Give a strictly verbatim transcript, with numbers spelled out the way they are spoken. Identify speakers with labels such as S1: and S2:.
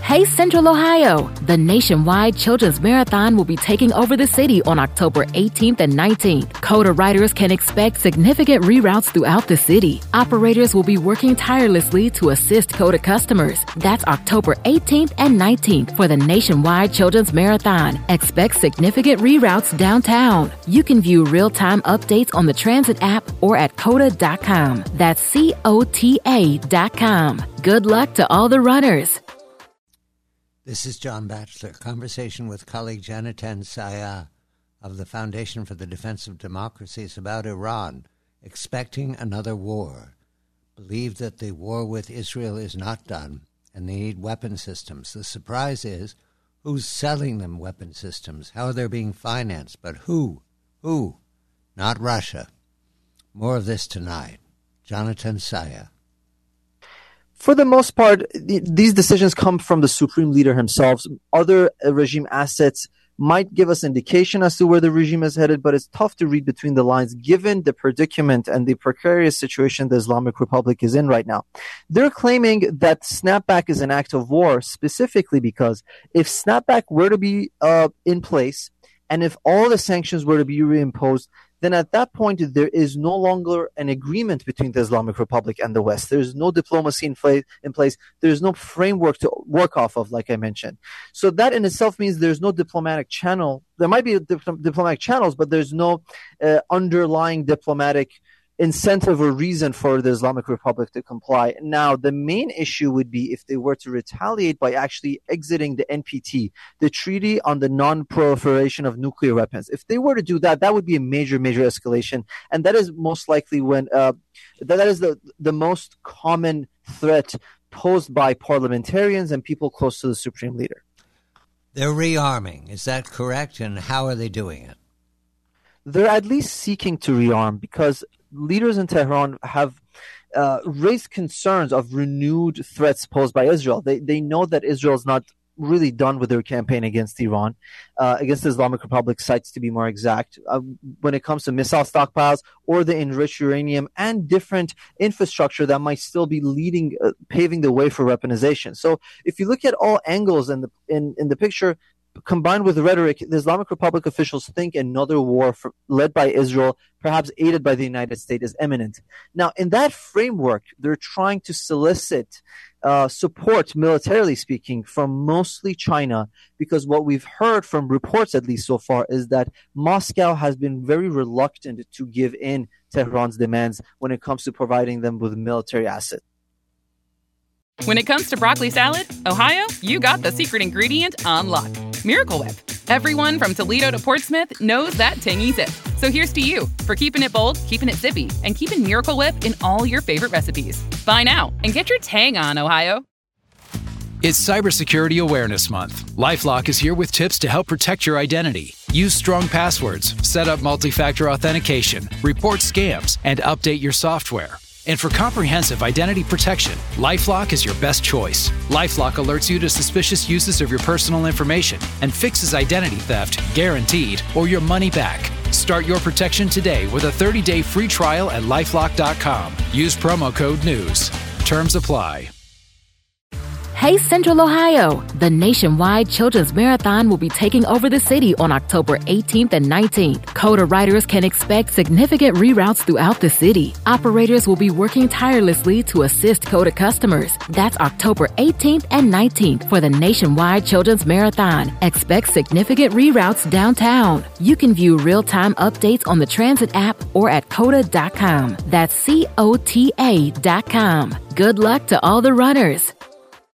S1: Hey Central Ohio! The nationwide Children's Marathon will be taking over the city on October eighteenth and nineteenth. COTA riders can expect significant reroutes throughout the city. Operators will be working tirelessly to assist COTA customers. That's October eighteenth and nineteenth for the nationwide Children's Marathon. Expect significant reroutes downtown. You can view real-time updates on the Transit app or at cota dot com. That's C O T A dot com. Good luck to all the runners.
S2: This is John Batchelor. Conversation with colleague Jonathan Saya of the Foundation for the Defense of Democracies about Iran, expecting another war. Believe that the war with Israel is not done, and they need weapon systems. The surprise is, who's selling them weapon systems? How they're being financed? But who? Who? Not Russia. More of this tonight. Jonathan Saya.
S3: For the most part, th- these decisions come from the supreme leader himself. Other uh, regime assets might give us indication as to where the regime is headed, but it's tough to read between the lines given the predicament and the precarious situation the Islamic Republic is in right now. They're claiming that snapback is an act of war, specifically because if snapback were to be uh, in place and if all the sanctions were to be reimposed, then at that point, there is no longer an agreement between the Islamic Republic and the West. There's no diplomacy in, fla- in place. There's no framework to work off of, like I mentioned. So that in itself means there's no diplomatic channel. There might be dip- diplomatic channels, but there's no uh, underlying diplomatic incentive or reason for the Islamic Republic to comply. Now, the main issue would be if they were to retaliate by actually exiting the N P T, the Treaty on the Non-Proliferation of Nuclear Weapons. If they were to do that, that would be a major, major escalation. And that is most likely when uh, that, that is the, the most common threat posed by parliamentarians and people close to the supreme leader.
S2: They're rearming. Is that correct? And how are they doing it?
S3: They're at least seeking to rearm because leaders in Tehran have uh, raised concerns of renewed threats posed by Israel. They they know that Israel is not really done with their campaign against Iran, uh, against the Islamic Republic sites to be more exact, uh, when it comes to missile stockpiles or the enriched uranium and different infrastructure that might still be leading, uh, paving the way for weaponization. So if you look at all angles in the in, in the picture, combined with the rhetoric, the Islamic Republic officials think another war for, led by Israel, perhaps aided by the United States, is imminent. Now, in that framework, they're trying to solicit uh, support, militarily speaking, from mostly China, because what we've heard from reports, at least so far, is that Moscow has been very reluctant to give in Tehran's demands when it comes to providing them with military assets.
S4: When it comes to broccoli salad, Ohio, you got the secret ingredient on lock. Miracle Whip. Everyone from Toledo to Portsmouth knows that tangy zip. So here's to you for keeping it bold, keeping it zippy, and keeping Miracle Whip in all your favorite recipes. Buy now and get your tang on, Ohio.
S5: It's Cybersecurity Awareness Month. LifeLock is here with tips to help protect your identity. Use strong passwords, set up multi-factor authentication, report scams, and update your software. And for comprehensive identity protection, LifeLock is your best choice. LifeLock alerts you to suspicious uses of your personal information and fixes identity theft, guaranteed, or your money back. Start your protection today with a thirty-day free trial at lifelock dot com. Use promo code NEWS. Terms apply.
S1: Hey Central Ohio! The nationwide Children's Marathon will be taking over the city on October eighteenth and nineteenth. COTA riders can expect significant reroutes throughout the city. Operators will be working tirelessly to assist COTA customers. That's October eighteenth and nineteenth for the nationwide Children's Marathon. Expect significant reroutes downtown. You can view real-time updates on the Transit app or at cota dot com. That's C O T A dot com. Good luck to all the runners.